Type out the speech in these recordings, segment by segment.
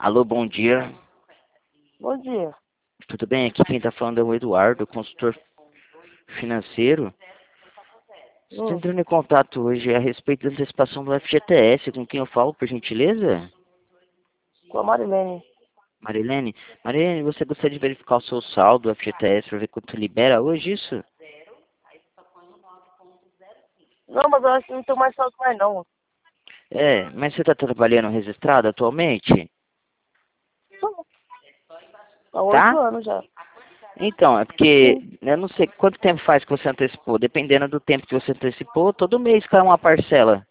Alô, bom dia. Bom dia. Tudo bem? Aqui quem está falando é o Eduardo, consultor financeiro. Estou Hum, entrando em contato hoje a respeito da antecipação do FGTS. Com quem eu falo, por gentileza? com a Marilene. Marilene? Marilene, você gostaria de verificar o seu saldo do FGTS para ver quanto libera hoje, isso? Não, mas eu acho que não tenho mais saldo mais não. É, mas você está trabalhando registrado atualmente? Há 8 Tá? anos já. Então, é porque Sim. eu não sei quanto tempo faz que você antecipou. Dependendo do tempo que você antecipou, todo mês cai uma parcela.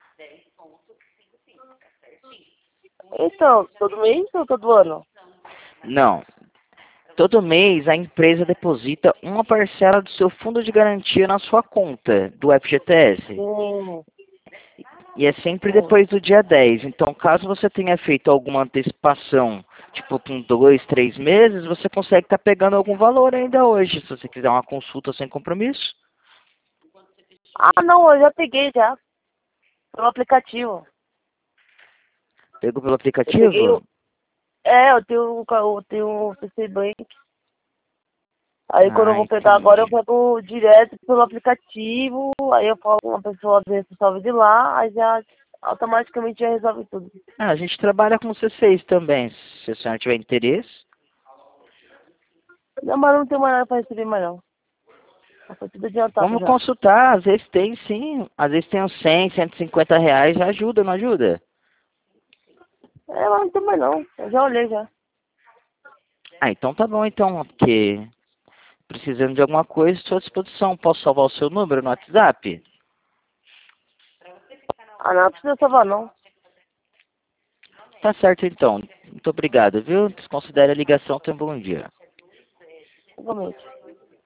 Então, todo mês ou todo ano? Não. Todo mês a empresa deposita uma parcela do seu fundo de garantia na sua conta do FGTS. Sim, E é sempre sim. depois do dia 10. Então, caso você tenha feito alguma antecipação, tipo com 2, 3 meses, você consegue estar pegando algum valor ainda hoje, se você quiser uma consulta sem compromisso. Ah, não, eu já peguei já. Pelo aplicativo. Pegou pelo Eu peguei aplicativo? o... É, eu tenho o CC Bank. Aí quando eu Ah, vou pegar agora, eu entendi. pego direto pelo aplicativo. Aí eu falo com uma pessoa responsável de lá. Aí já automaticamente já resolve tudo. Ah, a gente trabalha com C6 também, se a senhora tiver interesse. Não, mas não tem mais nada pra receber mais não. Já foi tudo adiantado Vamos já. consultar, às vezes tem sim, às vezes tem uns 100, R$ 150, já ajuda, não ajuda? É, mas não tem mais não. Eu já olhei já. Ah, então tá bom então, porque precisando de alguma coisa, estou à disposição. Posso salvar o seu número no WhatsApp? Ah, não precisa salvar não. Tá certo então. Muito obrigado, viu? Desconsidere a ligação, tenha um bom dia. Igualmente.